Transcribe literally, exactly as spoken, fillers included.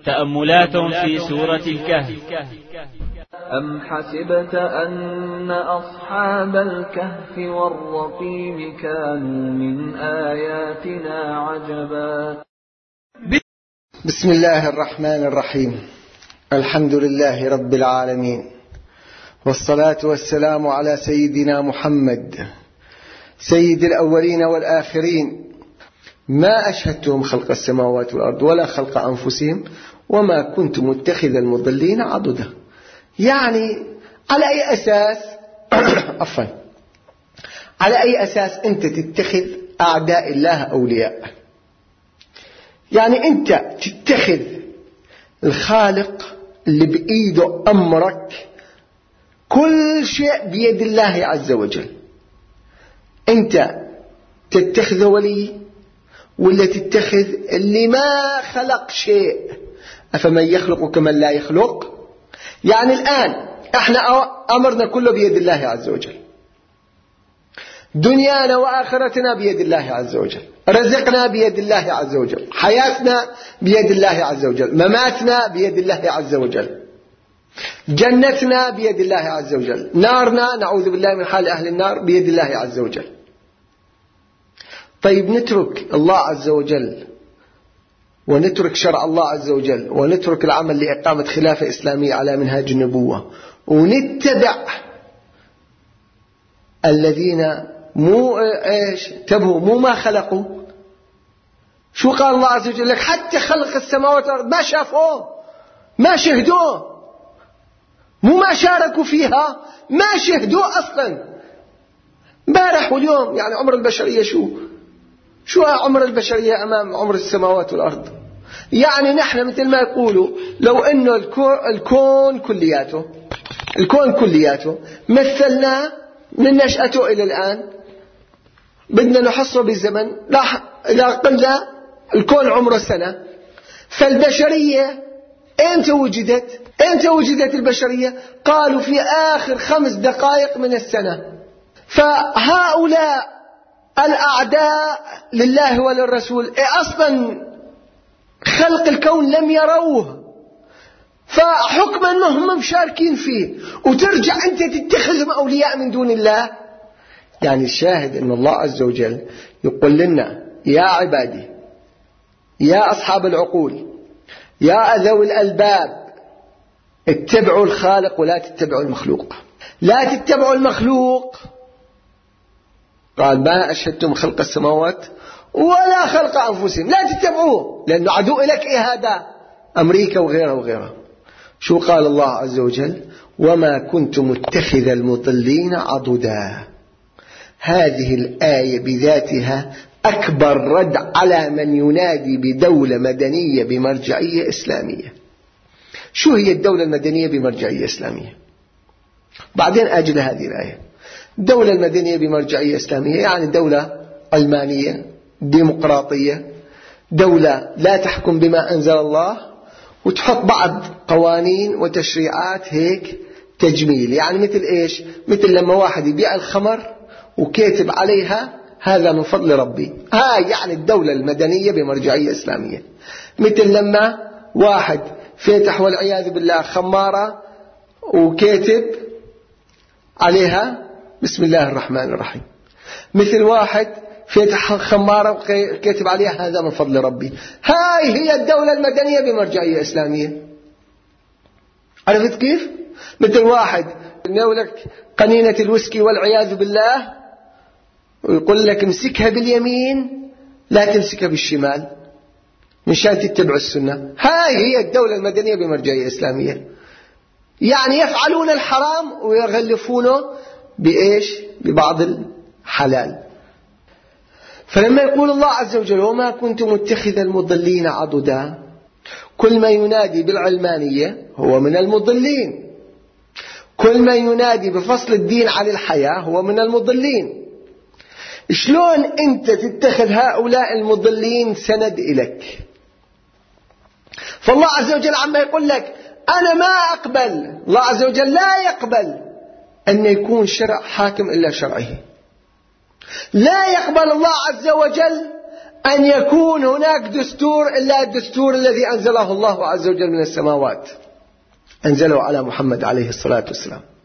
تأملات في سورة الكهف. أم حسبت أن أصحاب الكهف والرقيم كانوا من آياتنا عجبا. بسم الله الرحمن الرحيم. الحمد لله رب العالمين، والصلاة والسلام على سيدنا محمد سيد الأولين والآخرين. ما أشهدتهم خلق السماوات والأرض ولا خلق أنفسهم وما كنت متخذ المضلين عضدا. يعني على أي أساس عفوا على أي أساس أنت تتخذ أعداء الله أولياء؟ يعني أنت تتخذ الخالق اللي بإيده أمرك، كل شيء بيد الله عز وجل، أنت تتخذ ولي ولا تتخذ اللي ما خلق شيء؟ أفمن يخلق كمن لا يخلق؟ يعني الآن احنا أمرنا كله بيد الله عز وجل، دنيانا وآخرتنا بيد الله عز وجل، رزقنا بيد الله عز وجل، حياتنا بيد الله عز وجل، مماتنا بيد الله عز وجل، جنتنا بيد الله عز وجل، نارنا نعوذ بالله من حال أهل النار بيد الله عز وجل. طيب نترك الله عز وجل ونترك شرع الله عز وجل ونترك العمل لإقامة خلافة إسلامية على منهاج النبوة ونتبع الذين مو إيش تبهوا مو ما خلقوا؟ شو قال الله عز وجل لك؟ حتى خلق السماوات والأرض ما شافوه، ما شهدوه، مو ما شاركوا فيها، ما شهدوه أصلا. امبارح واليوم يعني عمر البشرية شو شو عمر البشرية أمام عمر السماوات والأرض؟ يعني نحن مثل ما يقولوا لو أنه الكون كلياته الكون كلياته مثلنا من نشأته إلى الآن، بدنا نحصره بالزمن، لا قلنا الكون عمره سنة، فالبشرية أنت وجدت أنت وجدت البشرية؟ قالوا في آخر خمس دقائق من السنة. فهؤلاء الأعداء لله وللرسول أصلا خلق الكون لم يروه، فحكما ما هم مشاركين فيه وترجع أنت تتخذهم أولياء من دون الله. يعني الشاهد أن الله عز وجل يقول لنا يا عبادي، يا أصحاب العقول، يا ذوي الألباب، اتبعوا الخالق ولا تتبعوا المخلوق. لا تتبعوا المخلوق، قال ما أشهدتم خلق السماوات ولا خلق أنفسهم، لا تتبعوه لأنه عدو لك. إيه هذا؟ أمريكا وغيرها وغيرها. شو قال الله عز وجل؟ وما كنت متخذ المضلين عضدا. هذه الآية بذاتها أكبر رد على من ينادي بدولة مدنية بمرجعية إسلامية. شو هي الدولة المدنية بمرجعية إسلامية؟ بعدين أجل هذه الآية. الدولة المدنية بمرجعية إسلامية يعني دولة علمانية ديمقراطية، دولة لا تحكم بما أنزل الله وتحط بعض قوانين وتشريعات هيك تجميل. يعني مثل إيش؟ مثل لما واحد يبيع الخمر وكاتب عليها هذا من فضل ربي، هاي يعني الدولة المدنية بمرجعية إسلامية. مثل لما واحد فتح والعياذ بالله خمارة وكاتب عليها بسم الله الرحمن الرحيم. مثل واحد فتح خمارة وكاتب عليها هذا من فضل ربي. هاي هي الدولة المدنية بمرجعية إسلامية. عرفت كيف؟ مثل واحد يناولك قنينة الويسكي والعياذ بالله ويقول لك امسكها باليمين لا تمسكها بالشمال مشان تتبع السنة. هاي هي الدولة المدنية بمرجعية إسلامية. يعني يفعلون الحرام ويغلفونه بإيش؟ ببعض الحلال. فلما يقول الله عز وجل وما كنت متخذ المضلين عضدا، كل ما ينادي بالعلمانية هو من المضلين، كل ما ينادي بفصل الدين عن الحياة هو من المضلين. شلون أنت تتخذ هؤلاء المضلين سند إليك؟ فالله عز وجل عما يقول لك أنا ما أقبل، الله عز وجل لا يقبل أن يكون شرع حاكم إلا شرعه. لا يقبل الله عز وجل أن يكون هناك دستور إلا الدستور الذي أنزله الله عز وجل من السماوات، أنزله على محمد عليه الصلاة والسلام.